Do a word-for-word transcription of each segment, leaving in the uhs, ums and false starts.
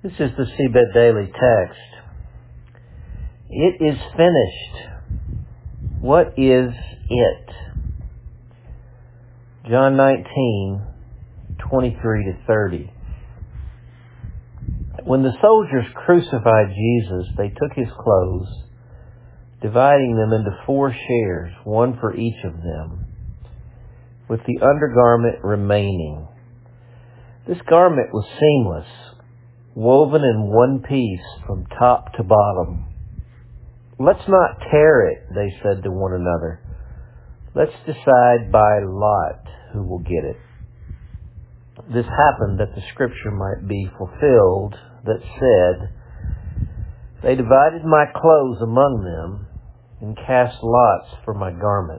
This is the Seabed Daily text. It is finished. What is it? John nineteen, twenty-three to thirty. When the soldiers crucified Jesus, they took his clothes, dividing them into four shares, one for each of them, with the undergarment remaining. This garment was seamless, woven in one piece from top to bottom. Let's not tear it, they said to one another. Let's decide by lot who will get it. This happened that the scripture might be fulfilled that said, they divided my clothes among them and cast lots for my garment.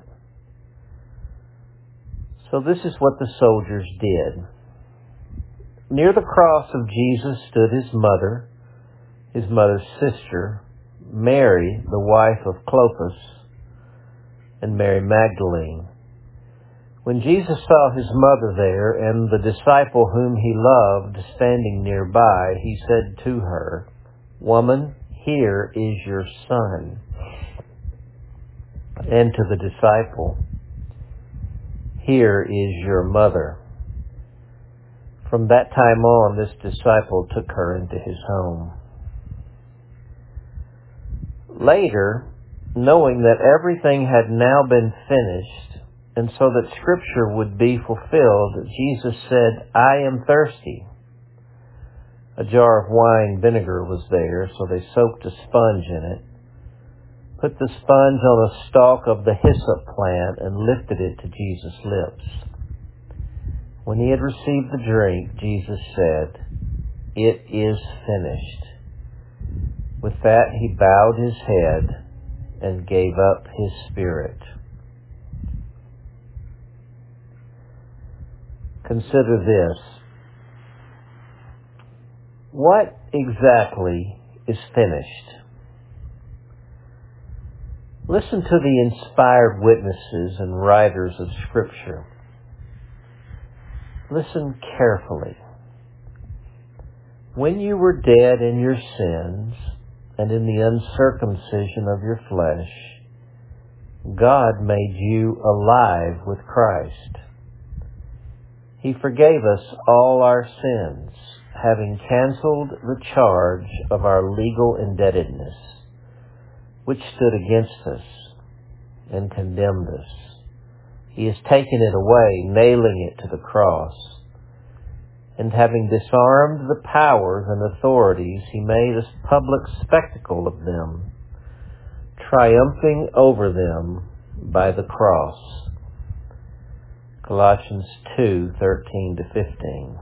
So this is what the soldiers did. Near the cross of Jesus stood his mother, his mother's sister, Mary, the wife of Clopas, and Mary Magdalene. When Jesus saw his mother there and the disciple whom he loved standing nearby, he said to her, "Woman, here is your son." And to the disciple, "Here is your mother." From that time on, this disciple took her into his home. Later, knowing that everything had now been finished, and so that Scripture would be fulfilled, Jesus said, "I am thirsty." A jar of wine vinegar was there, so they soaked a sponge in it, put the sponge on a stalk of the hyssop plant, and lifted it to Jesus' lips. When he had received the drink, Jesus said, "It is finished." With that, he bowed his head and gave up his spirit. Consider this. What exactly is finished? Listen to the inspired witnesses and writers of Scripture. Listen carefully. When you were dead in your sins and in the uncircumcision of your flesh, God made you alive with Christ. He forgave us all our sins, having canceled the charge of our legal indebtedness, which stood against us and condemned us. He has taken it away, nailing it to the cross. And having disarmed the powers and authorities, he made a public spectacle of them, triumphing over them by the cross. Colossians two, thirteen to fifteen.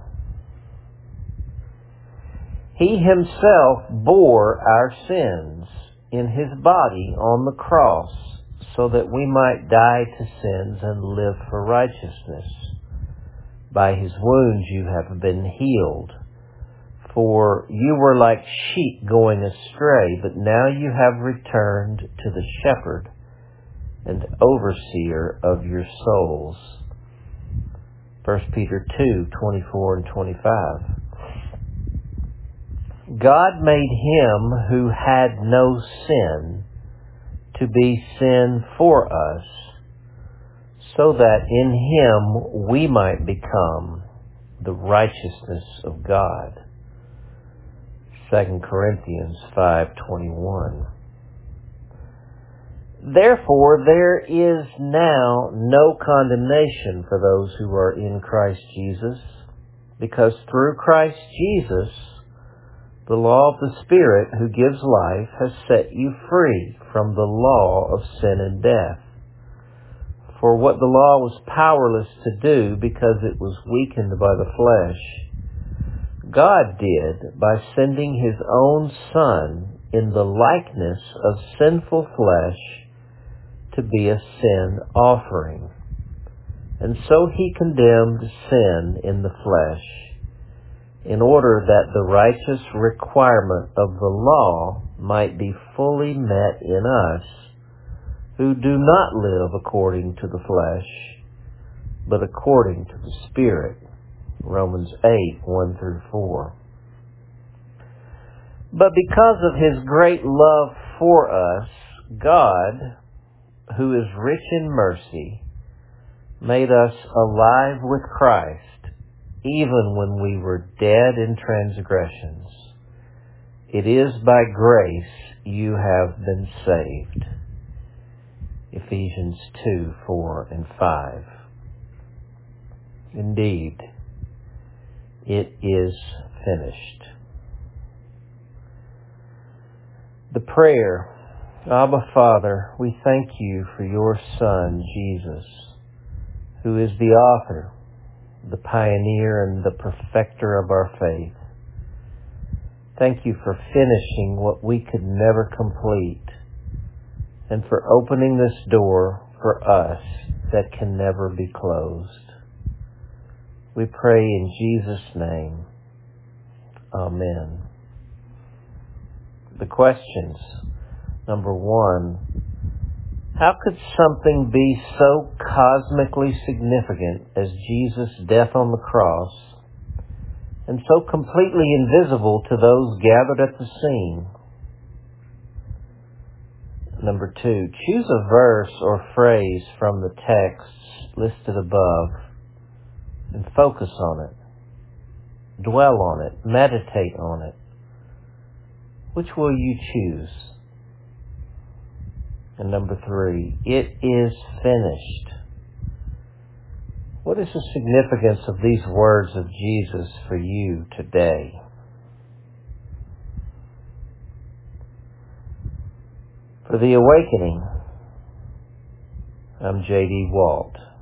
He himself bore our sins in his body on the cross, so that we might die to sins and live for righteousness. By his wounds you have been healed. For you were like sheep going astray, but now you have returned to the shepherd and overseer of your souls. First Peter two, twenty-four and twenty-five. God made him who had no sin to be sin for us, so that in him we might become the righteousness of God. Second Corinthians five twenty-one. Therefore there is now no condemnation for those who are in Christ Jesus, because through Christ Jesus, the law of the Spirit who gives life has set you free from the law of sin and death. For what the law was powerless to do because it was weakened by the flesh, God did by sending his own Son in the likeness of sinful flesh to be a sin offering. And so he condemned sin in the flesh, in order that the righteous requirement of the law might be fully met in us, who do not live according to the flesh, but according to the Spirit. Romans eight, one through four. But because of His great love for us, God, who is rich in mercy, made us alive with Christ, even when we were dead in transgressions. It is by grace you have been saved. Ephesians two, four, and five. Indeed, it is finished. The prayer, Abba Father, we thank you for your Son, Jesus, who is the author, the pioneer, and the perfecter of our faith. Thank you for finishing what we could never complete, and for opening this door for us that can never be closed. We pray in Jesus' name. Amen. The questions. Number one, how could something be so cosmically significant as Jesus' death on the cross and so completely invisible to those gathered at the scene? Number two, choose a verse or phrase from the texts listed above and focus on it. Dwell on it. Meditate on it. Which will you choose? And number three, it is finished. What is the significance of these words of Jesus for you today? For The Awakening, I'm J D Walt.